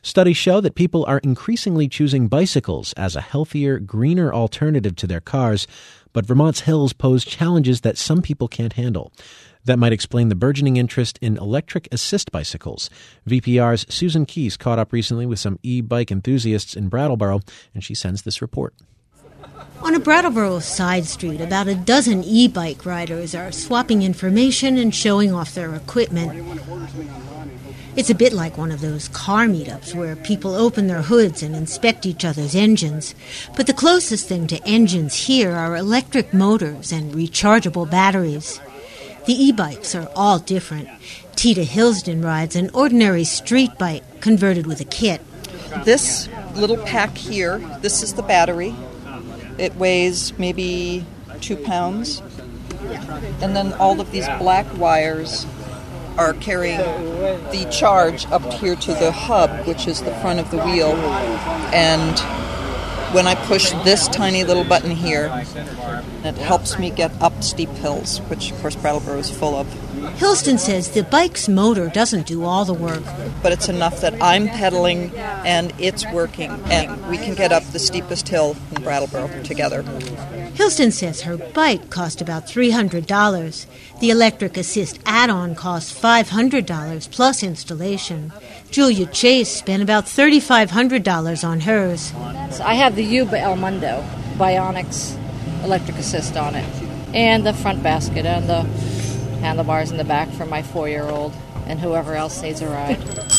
Studies show that people are increasingly choosing bicycles as a healthier, greener alternative to their cars, but Vermont's hills pose challenges that some people can't handle. That might explain the burgeoning interest in electric assist bicycles. VPR's Susan Keese caught up recently with some e-bike enthusiasts in Brattleboro, and she sends this report. On a Brattleboro side street, about a dozen e-bike riders are swapping information and showing off their equipment. It's a bit like one of those car meetups where people open their hoods and inspect each other's engines. But the closest thing to engines here are electric motors and rechargeable batteries. The e-bikes are all different. Tita Hillsden rides an ordinary street bike converted with a kit. This little pack here, this is the battery. It weighs maybe 2 pounds. And then all of these black wires are carrying the charge up here to the hub, which is the front of the wheel. And when I push this tiny little button here, it helps me get up steep hills, which, of course, Brattleboro is full of. Hillsden says the bike's motor doesn't do all the work. But it's enough that I'm pedaling and it's working, and we can get up the steepest hill in Brattleboro together. Hillsden says her bike cost about $300. The electric assist add-on costs $500 plus installation. Julia Chase spent about $3,500 on hers. I have the Yuba El Mundo Bionics electric assist on it, and the front basket and the handlebars in the back for my 4-year-old and whoever else needs a ride.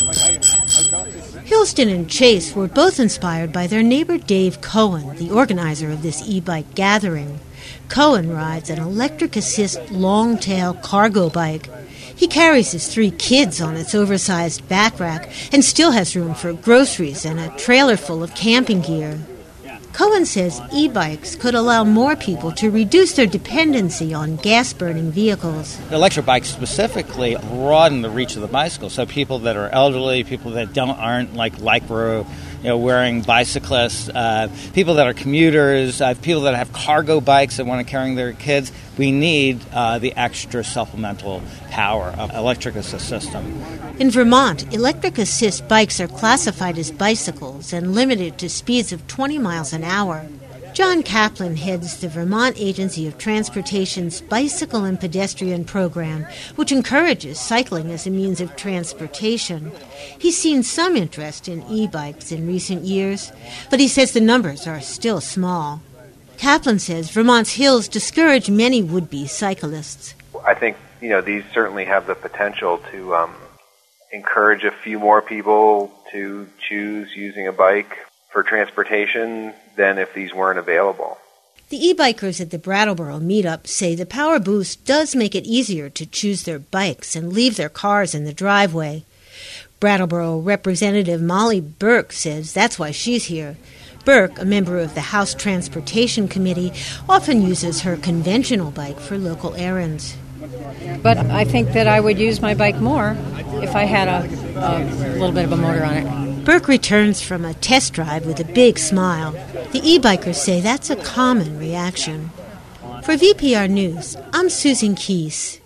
Hillsden and Chase were both inspired by their neighbor Dave Cohen, the organizer of this e-bike gathering. Cohen rides an electric assist long-tail cargo bike. He carries his 3 kids on its oversized back rack and still has room for groceries and a trailer full of camping gear. Cohen says e-bikes could allow more people to reduce their dependency on gas-burning vehicles. Electric bikes specifically broaden the reach of the bicycle, so people that are elderly, people that aren't like Lycra, wearing bicyclists, people that are commuters, people that have cargo bikes that want to carry their kids. We need the extra supplemental power of electric assist system. In Vermont, electric assist bikes are classified as bicycles and limited to speeds of 20 miles an hour. John Kaplan heads the Vermont Agency of Transportation's Bicycle and Pedestrian Program, which encourages cycling as a means of transportation. He's seen some interest in e-bikes in recent years, but he says the numbers are still small. Kaplan says Vermont's hills discourage many would-be cyclists. I think, these certainly have the potential to encourage a few more people to choose using a bike for transportation than if these weren't available. The e-bikers at the Brattleboro meetup say the Power Boost does make it easier to choose their bikes and leave their cars in the driveway. Brattleboro Representative Molly Burke says that's why she's here. Burke, a member of the House Transportation Committee, often uses her conventional bike for local errands. But I think that I would use my bike more if I had a little bit of a motor on it. Burke returns from a test drive with a big smile. The e-bikers say that's a common reaction. For VPR News, I'm Susan Keese.